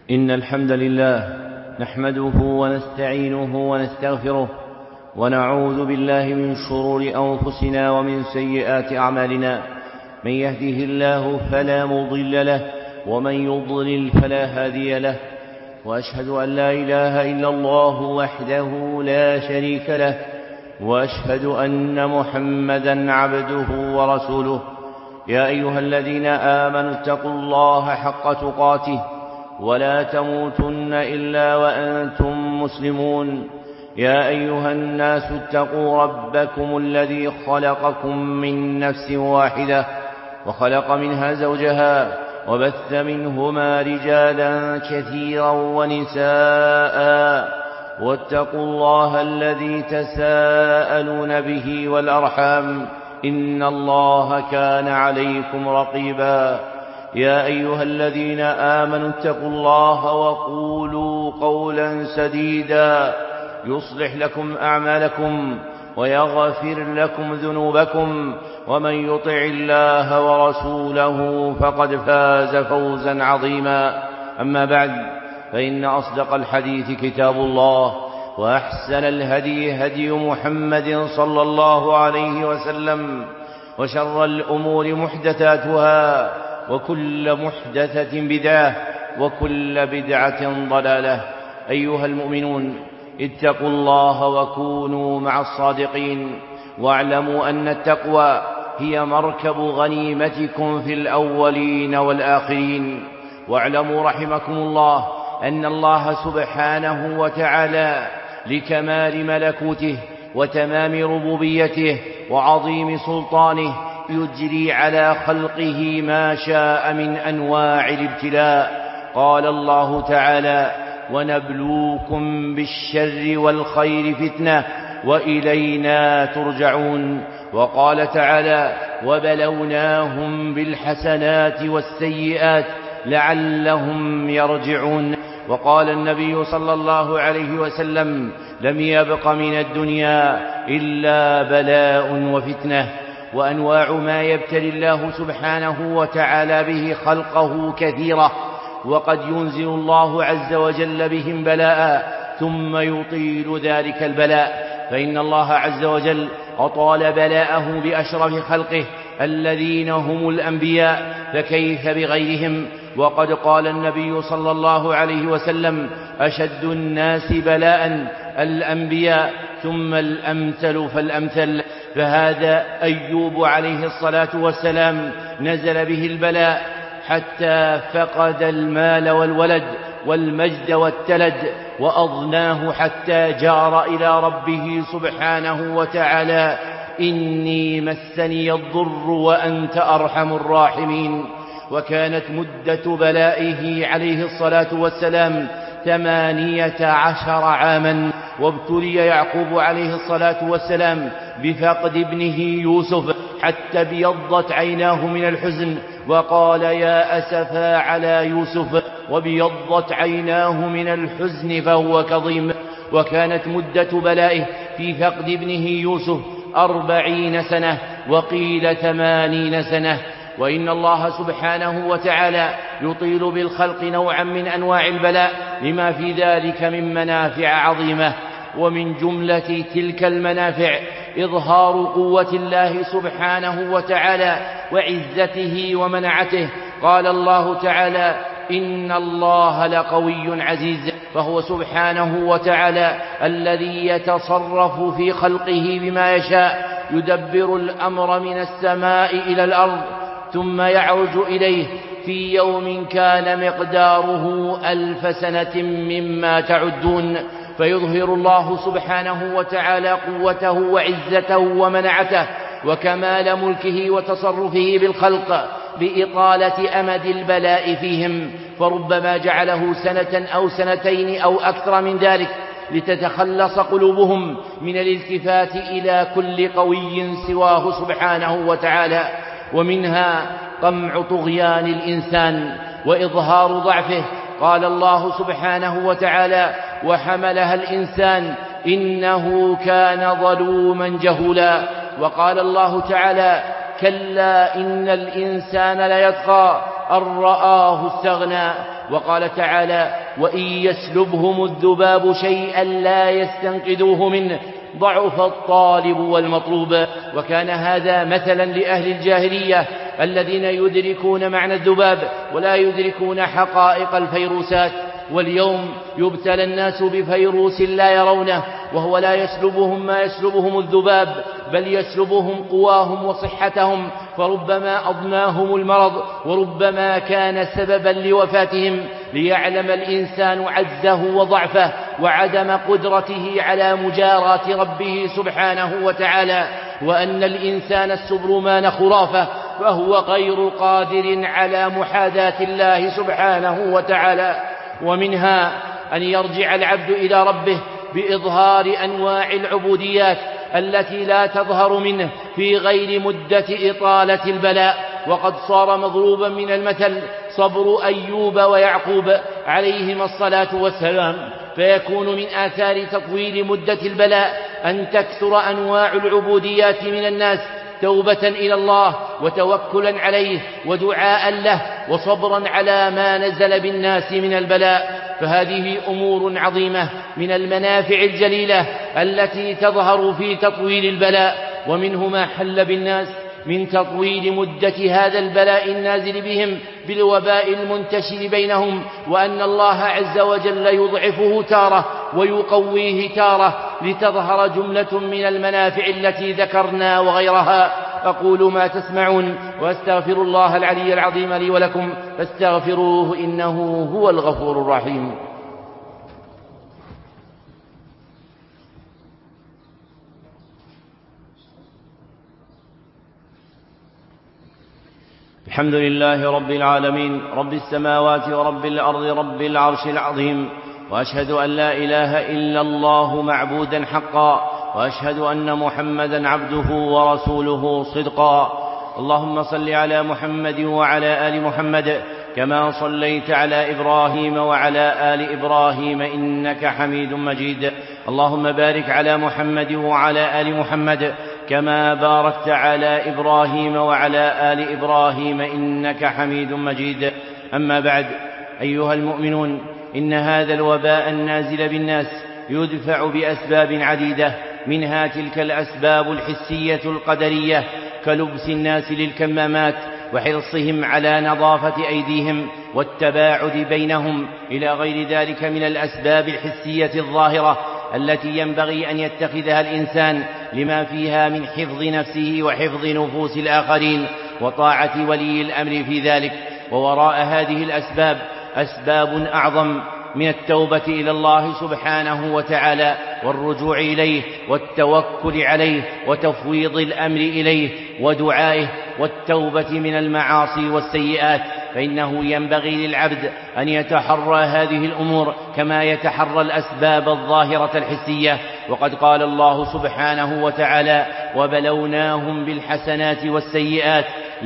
إن الحمد لله نحمده ونستعينه ونستغفره ونعوذ بالله من شرور أنفسنا ومن سيئات أعمالنا. من يهده الله فلا مضل له ومن يضلل فلا هادي له، وأشهد أن لا إله إلا الله وحده لا شريك له، وأشهد أن محمدا عبده ورسوله. يا أيها الذين آمنوا اتقوا الله حق تقاته ولا تموتن إلا وأنتم مسلمون. يا أيها الناس اتقوا ربكم الذي خلقكم من نفس واحدة وخلق منها زوجها وبث منهما رجالا كثيرا ونساء، واتقوا الله الذي تساءلون به والأرحام إن الله كان عليكم رقيبا. يا أيها الذين آمنوا اتقوا الله وقولوا قولا سديدا يصلح لكم أعمالكم ويغفر لكم ذنوبكم، ومن يطع الله ورسوله فقد فاز فوزا عظيما. أما بعد، فإن أصدق الحديث كتاب الله، وأحسن الهدي هدي محمد صلى الله عليه وسلم، وشر الأمور محدثاتها، وكل محدثة بدعة، وكل بدعة ضلالة. أيها المؤمنون، اتقوا الله وكونوا مع الصادقين، واعلموا أن التقوى هي مركب غنيمتكم في الأولين والآخرين. واعلموا رحمكم الله أن الله سبحانه وتعالى لكمال ملكوته وتمام ربوبيته وعظيم سلطانه يجري على خلقه ما شاء من أنواع الابتلاء. قال الله تعالى: ونبلوكم بالشر والخير فتنة وإلينا ترجعون. وقال تعالى: وبلوناهم بالحسنات والسيئات لعلهم يرجعون. وقال النبي صلى الله عليه وسلم: لم يبق من الدنيا إلا بلاء وفتنة. وأنواع ما يبتلي الله سبحانه وتعالى به خلقه كثيرة، وقد ينزل الله عز وجل بهم بلاء ثم يطيل ذلك البلاء، فإن الله عز وجل أطال بلاءه بأشرف خلقه الذين هم الأنبياء، فكيف بغيرهم؟ وقد قال النبي صلى الله عليه وسلم: أشد الناس بلاء الأنبياء ثم الأمثل فالأمثل. فهذا أيوب عليه الصلاة والسلام نزل به البلاء حتى فقد المال والولد والمجد والتلد، وأضناه حتى جار إلى ربه سبحانه وتعالى: إني مسني الضر وأنت أرحم الراحمين. وكانت مدة بلائه عليه الصلاة والسلام 18 عاما. وابتلي يعقوب عليه الصلاة والسلام بفقد ابنه يوسف حتى ابيضت عيناه من الحزن، وقال: يا أسفا على يوسف، وابيضت عيناه من الحزن فهو كظيم. وكانت مدة بلائه في فقد ابنه يوسف 40 سنة، وقيل 80 سنة. وإن الله سبحانه وتعالى يطيل بالخلق نوعا من أنواع البلاء لما في ذلك من منافع عظيمة. ومن جملة تلك المنافع إظهار قوة الله سبحانه وتعالى وعزته ومنعته. قال الله تعالى: إن الله لقوي عزيز. فهو سبحانه وتعالى الذي يتصرف في خلقه بما يشاء، يدبر الأمر من السماء إلى الأرض ثم يعرج إليه في يوم كان مقداره 1000 سنة مما تعدون. فيظهر الله سبحانه وتعالى قوته وعزته ومنعته وكمال ملكه وتصرفه بالخلق بإطالة أمد البلاء فيهم، فربما جعله سنة أو سنتين أو أكثر من ذلك لتتخلص قلوبهم من الالتفات إلى كل قوي سواه سبحانه وتعالى. ومنها قمع طغيان الإنسان وإظهار ضعفه. قال الله سبحانه وتعالى: وحملها الإنسان إنه كان ظلوما جهولا. وقال الله تعالى: كلا إن الإنسان ليطغى أن رآه استغنى وقال تعالى: وإن يسلبهم الذباب شيئا لا يستنقذوه منه ضعف الطالب والمطلوب. وكان هذا مثلا لأهل الجاهلية الذين يدركون معنى الذباب ولا يدركون حقائق الفيروسات. واليوم يبتلى الناس بفيروس لا يرونه، وهو لا يسلبهم ما يسلبهم الذباب، بل يسلبهم قواهم وصحتهم، فربما أضناهم المرض وربما كان سببا لوفاتهم. ليعلم الإنسان عجزه وضعفه وعدم قدرته على مجاراة ربه سبحانه وتعالى، وأن الإنسان السبرمان خرافة، فهو غير قادر على محاذاة الله سبحانه وتعالى. ومنها أن يرجع العبد إلى ربه بإظهار أنواع العبوديات التي لا تظهر منه في غير مدة إطالة البلاء. وقد صار مضروبا من المثل صبر أيوب ويعقوب عليهما الصلاة والسلام، فيكون من آثار تطويل مدة البلاء أن تكثر أنواع العبوديات من الناس، توبة إلى الله وتوكلا عليه ودعاء له وصبرا على ما نزل بالناس من البلاء. فهذه أمور عظيمة من المنافع الجليلة التي تظهر في تطويل البلاء. ومنه ما حل بالناس من تطويل مدة هذا البلاء النازل بهم بالوباء المنتشر بينهم، وأن الله عز وجل يضعفه تارة ويقويه تارة لتظهر جملة من المنافع التي ذكرنا وغيرها. أقول ما تسمعون وأستغفر الله العلي العظيم لي ولكم فاستغفروه إنه هو الغفور الرحيم. الحمد لله رب العالمين، رب السماوات ورب الأرض، رب العرش العظيم، وأشهد أن لا إله إلا الله معبودا حقا، وأشهد أن محمدا عبده ورسوله صدقا. اللهم صل على محمد وعلى آل محمد كما صليت على إبراهيم وعلى آل إبراهيم إنك حميد مجيد. اللهم بارك على محمد وعلى آل محمد كما باركت على إبراهيم وعلى آل إبراهيم إنك حميد مجيد. أما بعد، أيها المؤمنون، إن هذا الوباء النازل بالناس يدفع بأسباب عديدة، منها تلك الأسباب الحسية القدرية كلبس الناس للكمامات وحرصهم على نظافة أيديهم والتباعد بينهم، إلى غير ذلك من الأسباب الحسية الظاهرة التي ينبغي أن يتخذها الإنسان لما فيها من حفظ نفسه وحفظ نفوس الآخرين وطاعة ولي الأمر في ذلك. ووراء هذه الأسباب أسباب أعظم من التوبة إلى الله سبحانه وتعالى والرجوع إليه والتوكل عليه وتفويض الأمر إليه ودعائه والتوبة من المعاصي والسيئات. فإنه ينبغي للعبد أن يتحرى هذه الأمور كما يتحرى الأسباب الظاهرة الحسية. وقد قال الله سبحانه وتعالى: وبلوناهم بالحسنات والسيئات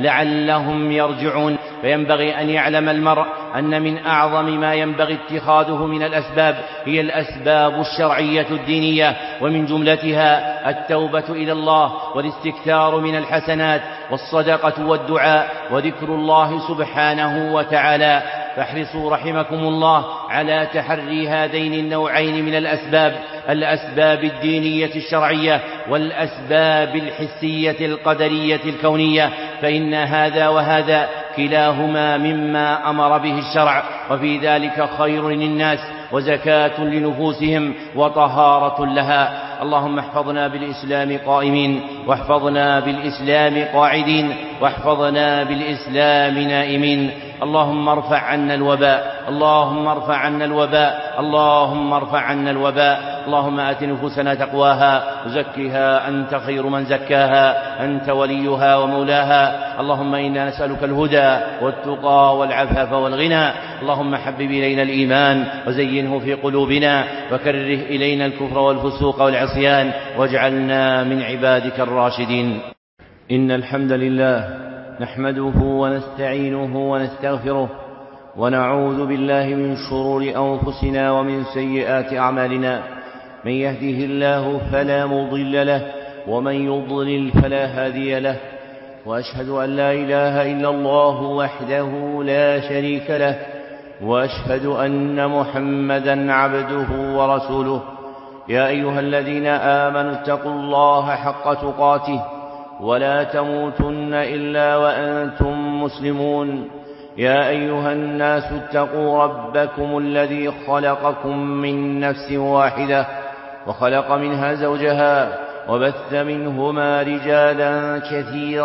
لعلهم يرجعون. فينبغي أن يعلم المرء أن من أعظم ما ينبغي اتخاذه من الأسباب هي الأسباب الشرعية الدينية، ومن جملتها التوبة إلى الله والاستكثار من الحسنات والصدقة والدعاء وذكر الله سبحانه وتعالى. فاحرصوا رحمكم الله على تحري هذين النوعين من الأسباب، الأسباب الدينية الشرعية والأسباب الحسية القدرية الكونية، فإن هذا وهذا كلاهما مما أمر به الشرع، وفي ذلك خير للناس وزكاة لنفوسهم وطهارة لها. اللهم احفظنا بالإسلام قائمين، واحفظنا بالإسلام قاعدين، واحفظنا بالإسلام نائمين. اللهم ارفع عنا الوباء، اللهم ارفع عنا الوباء، اللهم ارفع عنا الوباء. اللهم آت نفوسنا تقواها وزكها أنت خير من زكاها، أنت وليها ومولاها. اللهم إنا نسألك الهدى والتقى والعفاف والغنى. اللهم حبب إلينا الإيمان وزينه في قلوبنا، وكره إلينا الكفر والفسوق والعصيان، واجعلنا من عبادك الراشدين. إن الحمد لله نحمده ونستعينه ونستغفره، ونعوذ بالله من شرور أنفسنا ومن سيئات أعمالنا. من يهده الله فلا مضل له، ومن يضلل فلا هادي له. وأشهد أن لا إله إلا الله وحده لا شريك له، وأشهد أن محمدا عبده ورسوله. يا أيها الذين آمنوا اتقوا الله حق تقاته ولا تموتن إلا وأنتم مسلمون. يا أيها الناس اتقوا ربكم الذي خلقكم من نفس واحدة وخلق منها زوجها وبث منهما رجالا كثيرا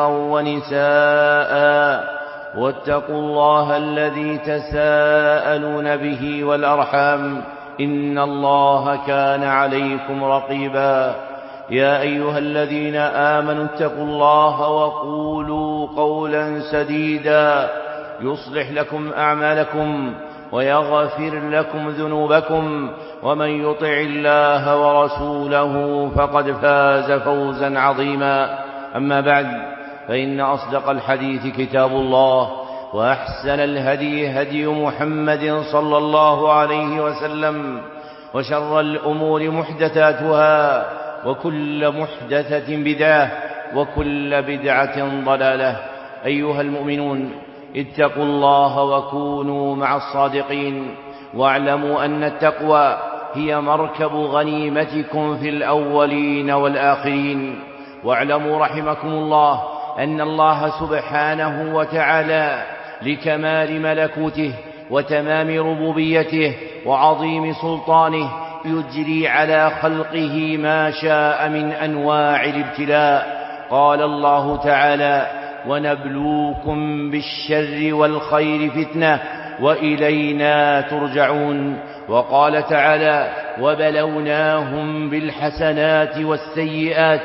ونساء، واتقوا الله الذي تساءلون به والأرحام إن الله كان عليكم رقيبا. يا أيها الذين آمنوا اتقوا الله وقولوا قولا سديدا يصلح لكم أعمالكم ويغفر لكم ذنوبكم، ومن يطع الله ورسوله فقد فاز فوزا عظيما. أما بعد، فإن أصدق الحديث كتاب الله، وأحسن الهدي هدي محمد صلى الله عليه وسلم، وشر الأمور محدثاتها، وكل محدثة بدعة، وكل بدعة ضلالة. أيها المؤمنون، اتقوا الله وكونوا مع الصادقين، واعلموا أن التقوى هي مركب غنيمتكم في الأولين والآخرين. واعلموا رحمكم الله أن الله سبحانه وتعالى لكمال ملكوته وتمام ربوبيته وعظيم سلطانه يجري على خلقه ما شاء من أنواع الابتلاء. قال الله تعالى: ونبلوكم بالشر والخير فتنة وإلينا ترجعون. وقال تعالى: وبلوناهم بالحسنات والسيئات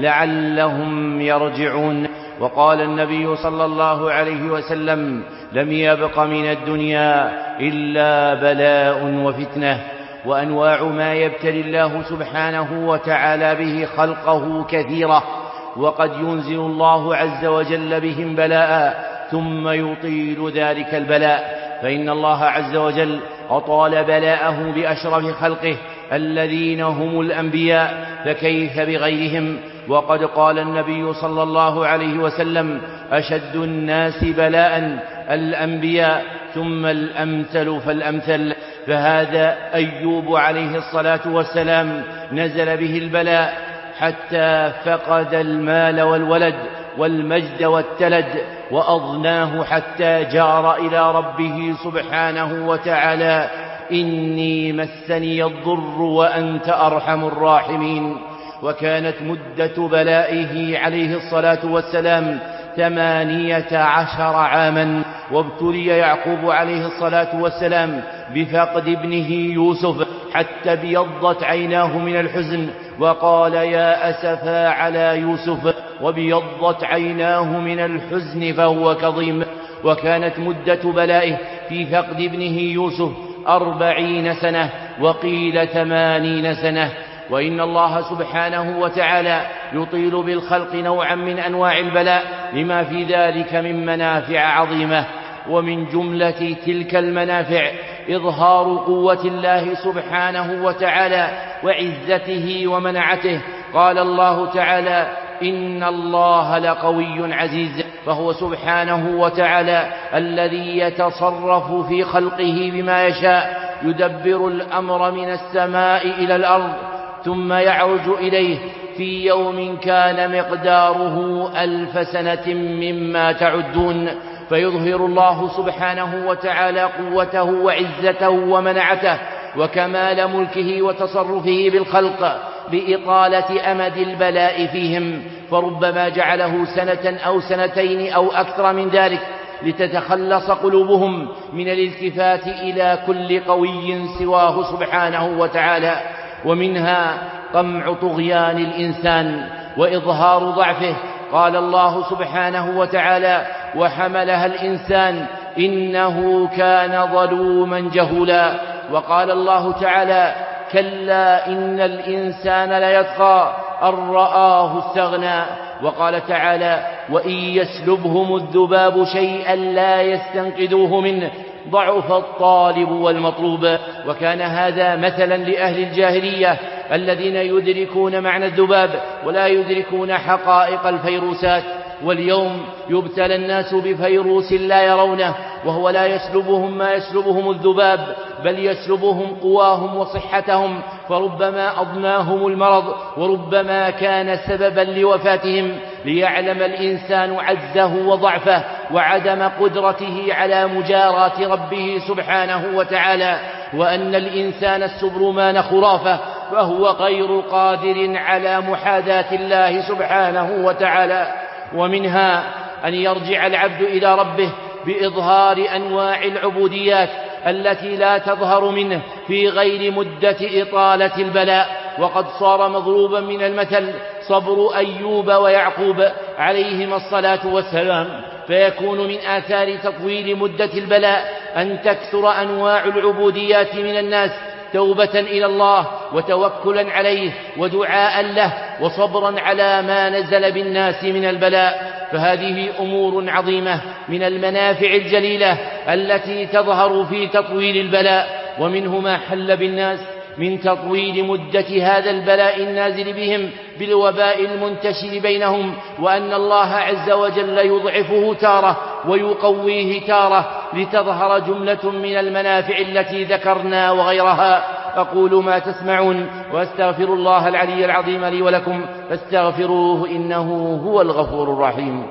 لعلهم يرجعون. وقال النبي صلى الله عليه وسلم: لم يبق من الدنيا إلا بلاء وفتنة. وأنواع ما يبتلي الله سبحانه وتعالى به خلقه كثيرة، وقد ينزل الله عز وجل بهم بلاء ثم يطيل ذلك البلاء، فإن الله عز وجل أطال بلاءه بأشرف خلقه الذين هم الأنبياء، فكيف بغيرهم؟ وقد قال النبي صلى الله عليه وسلم: أشد الناس بلاء الأنبياء ثم الأمثل فالأمثل. فهذا أيوب عليه الصلاة والسلام نزل به البلاء حتى فقد المال والولد والمجد والتلد، وأضناه حتى جار إلى ربه سبحانه وتعالى: إني مسني الضر وأنت أرحم الراحمين. وكانت مدة بلائه عليه الصلاة والسلام 18 عاما. وابتلي يعقوب عليه الصلاة والسلام بفقد ابنه يوسف حتى ابيضت عيناه من الحزن، وقال: يا أسفا على يوسف، وابيضت عيناه من الحزن فهو كظيم. وكانت مدة بلائه في فقد ابنه يوسف 40 سنة، وقيل 80 سنة. وإن الله سبحانه وتعالى يطيل بالخلق نوعا من أنواع البلاء لما في ذلك من منافع عظيمة. ومن جملة تلك المنافع إظهار قوة الله سبحانه وتعالى وعزته ومنعته. قال الله تعالى: إن الله لقوي عزيز. فهو سبحانه وتعالى الذي يتصرف في خلقه بما يشاء، يدبر الأمر من السماء إلى الأرض ثم يعرج إليه في يوم كان مقداره 1000 سنة مما تعدون. فيظهر الله سبحانه وتعالى قوته وعزته ومنعته وكمال ملكه وتصرفه بالخلق بإطالة أمد البلاء فيهم، فربما جعله سنة أو سنتين أو أكثر من ذلك لتتخلص قلوبهم من الالتفات إلى كل قوي سواه سبحانه وتعالى. ومنها قمع طغيان الإنسان وإظهار ضعفه. قال الله سبحانه وتعالى: وحملها الإنسان إنه كان ظلوما جهولا. وقال الله تعالى: كلا إن الإنسان ليطغى أن رآه استغنى. وقال تعالى: وإن يسلبهم الذباب شيئا لا يستنقذوه منه ضعف الطالب والمطلوب. وكان هذا مثلا لأهل الجاهلية الذين يدركون معنى الذباب ولا يدركون حقائق الفيروسات. واليوم يبتلى الناس بفيروس لا يرونه، وهو لا يسلبهم ما يسلبهم الذباب، بل يسلبهم قواهم وصحتهم، فربما أضناهم المرض، وربما كان سببا لوفاتهم، ليعلم الإنسان عجزه وضعفه وعدم قدرته على مجاراة ربه سبحانه وتعالى، وأن الإنسان السبرمان خرافة، فهو غير قادر على محاذاة الله سبحانه وتعالى. ومنها أن يرجع العبد إلى ربه بإظهار أنواع العبوديات التي لا تظهر منه في غير مدة إطالة البلاء، وقد صار مضروبا من المثل صبر أيوب ويعقوب عليهما الصلاة والسلام، فيكون من آثار تطويل مدة البلاء أن تكثر أنواع العبوديات من الناس، توبة إلى الله وتوكلا عليه ودعاء له وصبرا على ما نزل بالناس من البلاء. فهذه أمور عظيمة من المنافع الجليلة التي تظهر في تطويل البلاء، ومنه ما حل بالناس من تطويل مدة هذا البلاء النازل بهم بالوباء المنتشر بينهم، وأن الله عز وجل يضعفه تارة ويقويه تارة لتظهر جملة من المنافع التي ذكرنا وغيرها. أقول ما تسمعون وأستغفر الله العلي العظيم لي ولكم فاستغفروه إنه هو الغفور الرحيم.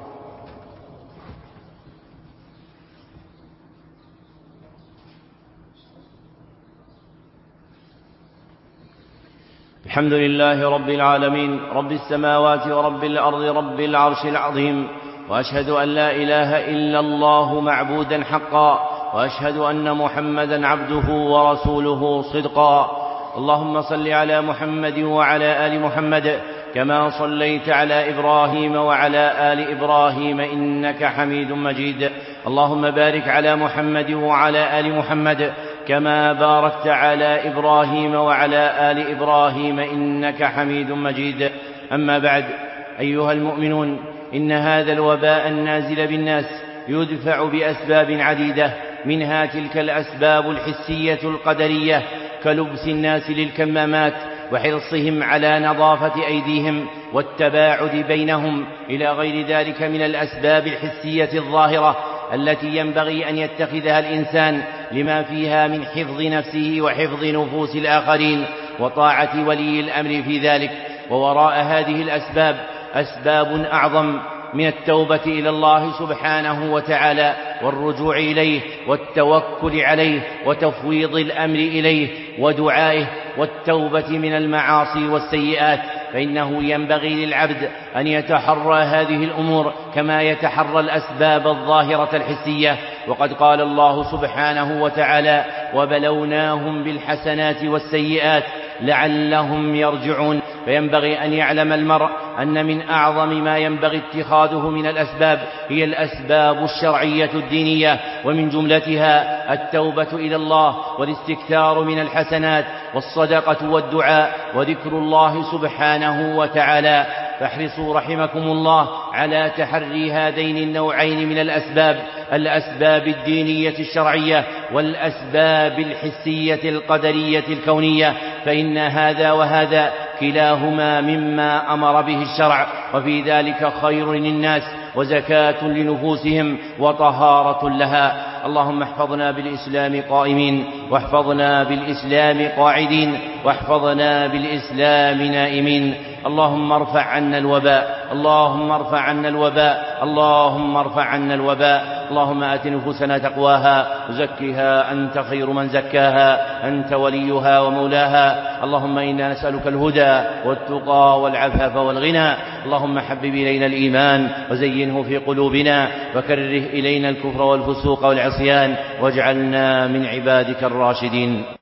الحمد لله رب العالمين، رب السماوات ورب الأرض، رب العرش العظيم، وأشهد أن لا إله إلا الله معبودا حقا، وأشهد أن محمدا عبده ورسوله صدقا. اللهم صل على محمد وعلى آل محمد كما صليت على إبراهيم وعلى آل إبراهيم إنك حميد مجيد. اللهم بارك على محمد وعلى آل محمد كما باركت على إبراهيم وعلى آل إبراهيم إنك حميد مجيد. أما بعد، أيها المؤمنون، إن هذا الوباء النازل بالناس يدفع بأسباب عديدة، منها تلك الأسباب الحسية القدرية كلبس الناس للكمامات وحرصهم على نظافة أيديهم والتباعد بينهم، إلى غير ذلك من الأسباب الحسية الظاهرة التي ينبغي أن يتخذها الإنسان لما فيها من حفظ نفسه وحفظ نفوس الآخرين وطاعة ولي الأمر في ذلك. ووراء هذه الأسباب أسباب أعظم من التوبة إلى الله سبحانه وتعالى والرجوع إليه والتوكل عليه وتفويض الأمر إليه ودعائه والتوبة من المعاصي والسيئات، فإنه ينبغي للعبد أن يتحرى هذه الأمور كما يتحرى الأسباب الظاهرة الحسية. وقد قال الله سبحانه وتعالى: وبلوناهم بالحسنات والسيئات لعلهم يرجعون. فينبغي أن يعلم المرء أن من أعظم ما ينبغي اتخاذه من الأسباب هي الأسباب الشرعية الدينية، ومن جملتها التوبة إلى الله والاستكثار من الحسنات والصدقة والدعاء وذكر الله سبحانه وتعالى. فاحرصوا رحمكم الله على تحري هذين النوعين من الأسباب الدينية الشرعية والأسباب الحسية القدرية الكونية، فإن هذا وهذا كلاهما مما أمر به الشرع، وفي ذلك خير للناس وزكاة لنفوسهم وطهارة لها. اللهم احفظنا بالإسلام قائمين، واحفظنا بالإسلام قاعدين، واحفظنا بالإسلام نائمين. اللهم ارفع عنا الوباء، اللهم ارفع عنا الوباء، اللهم ارفع عنا الوباء. اللهم آت نفوسنا تقواها وزكها أنت خير من زكاها، أنت وليها ومولاها. اللهم إنا نسألك الهدى والتقى والعفاف والغنى. اللهم حبب إلينا الإيمان وزينه في قلوبنا، وكره إلينا الكفر والفسوق والعصيان، واجعلنا من عبادك الراشدين.